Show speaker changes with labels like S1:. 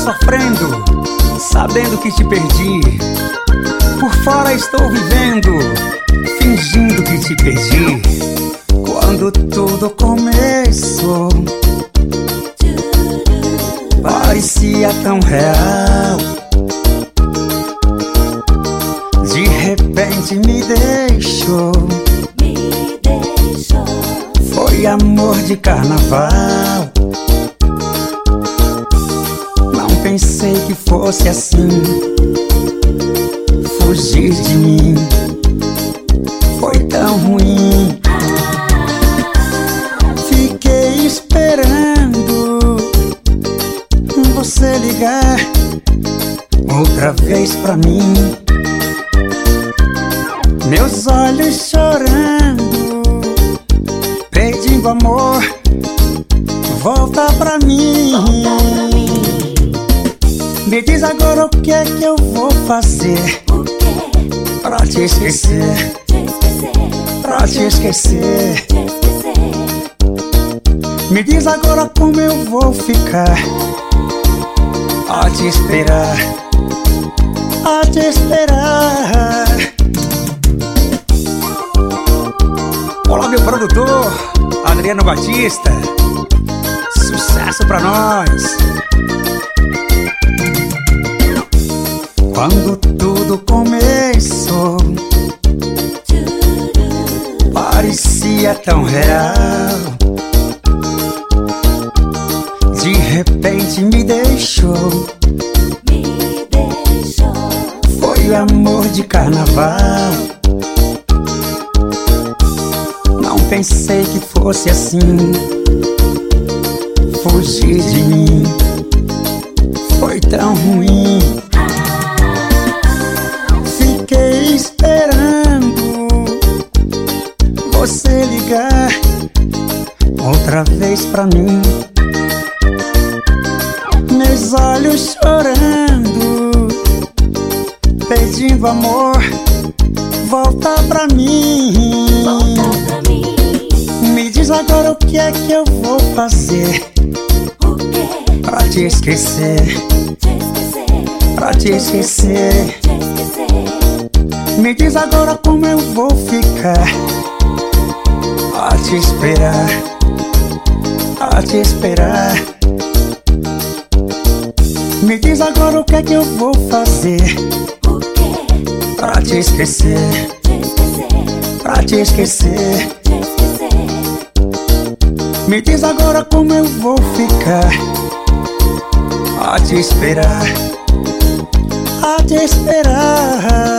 S1: sofrendo, sabendo que te perdi. Por fora estou vivendo, fingindo que te perdi. Quando tudo começou, parecia tão real. De repente me deixou. Foi amor de carnaval. Não pensei que fosse assim. Fugir de mim foi tão ruim. Fiquei esperando você ligar outra vez pra mim. Meus olhos chorando, pedindo amor, volta pra mim. Me diz agora o que é que eu vou fazer pra te esquecer, pra te esquecer. Me diz agora como eu vou ficar a te esperar, a te esperar. Olá, meu produtor, Adriano Batista. Sucesso pra nós. Quando tudo começou, parecia tão real. De repente me deixou. Foi amor de carnaval. Não pensei que fosse assim. Fugir de mim foi tão ruim. Fiquei esperando você ligar outra vez pra mim. Meus olhos chorando, pedindo amor, volta pra mim. Me diz agora o que é que eu vou fazer pra te esquecer, pra te esquecer. Me diz agora como eu vou ficar a te esperar, a te esperar. Me diz agora o que é que eu vou fazer pra te esquecer, pra te esquecer. Me diz agora como eu vou ficar a te esperar, a te esperar.